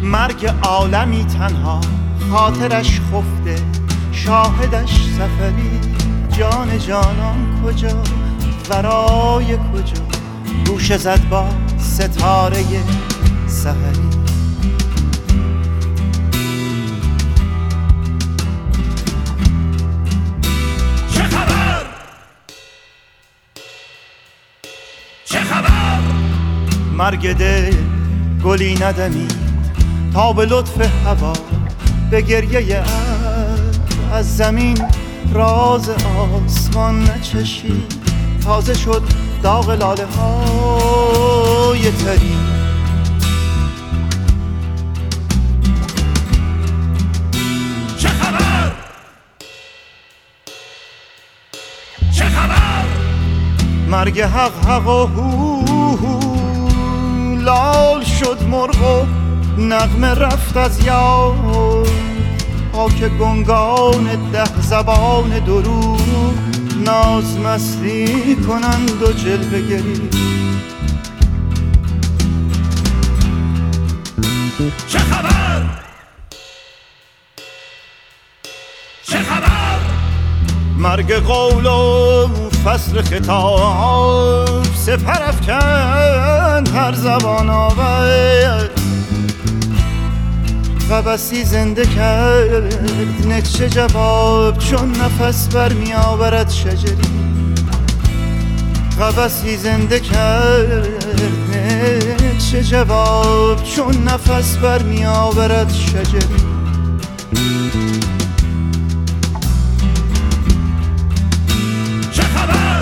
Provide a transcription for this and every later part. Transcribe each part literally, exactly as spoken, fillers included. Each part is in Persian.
مرگ عالمی تنها خاطرش خفته، شاهدش سفری، جان جانان کجا، ورای کجا، دوش زد با ستاره سحری. چه خبر؟ چه خبر؟ مرگ دل گلی ندمید تا به لطف هوا، به گریه ابر از زمین راز آسمان نچشید، تازه شد داغ لاله های تری. چه خبر؟ چه خبر؟ مرگ حق حق و هو هو، لال شد مرغ و نغمه رفت از یاد، پاک گنگان ده زبان درو، ناز مستی کنند و جلوه گری. چه خبر؟ چه خبر؟ مرگ قول و فصل خطاب، سپر افکند هر زبان آور، قبسی زنده کرد نقش جواب، چون نفس برمی آورد شجری. قبسی زنده کرد نقش جواب، چون نفس برمی آورد شجری. چه خبر؟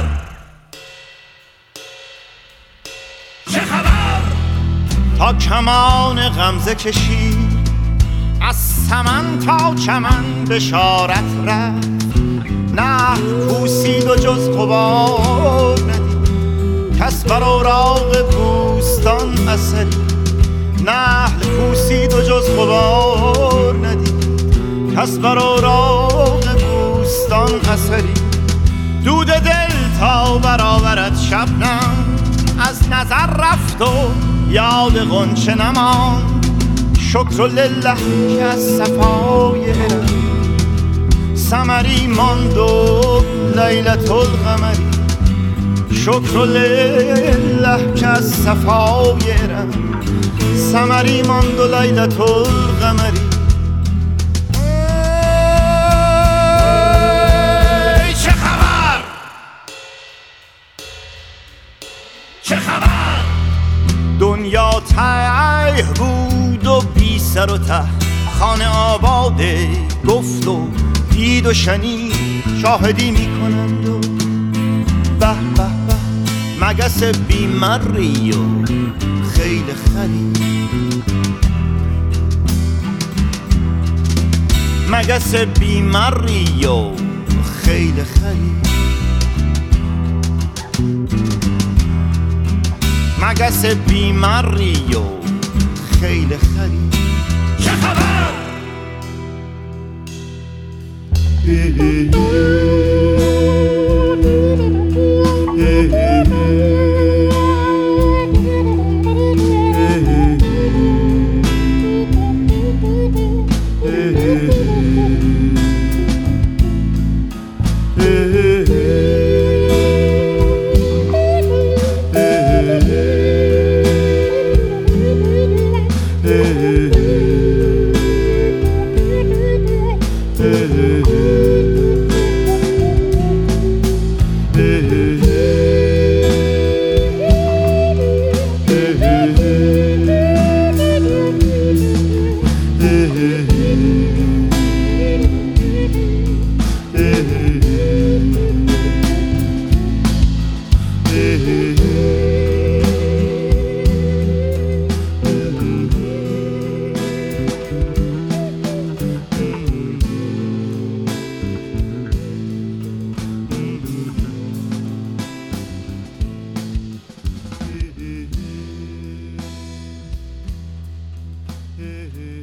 چه خبر؟ تا کمان غمزه کشید از سمن تا چمن بشارت رفت، نه پوسید و جز غبار ندید، کس بر اوراق بوستان اثری. نحل پوسید و جز غبار ندید، کس بر اوراق بوستان اثری. دود دل تا برآورد شبنم، از نظر رفت و یاد غنچه نماند، شکر لله که از صفای ارم ثمری ماند و لیلة القمری. شکر لله که از صفای ارم ثمری ماند و لیلة القمری. چه خبر؟ چه خبر؟ دنیا ته بود و بی سر و ته، خانه آباده گفت و دید و شنید، شاهدی میکنند و به به به، مگس بیمری و خیل خری. مگس بیمری و خیل خری. مگس بیمری و خیل خری. چه خبر؟ hey, hey.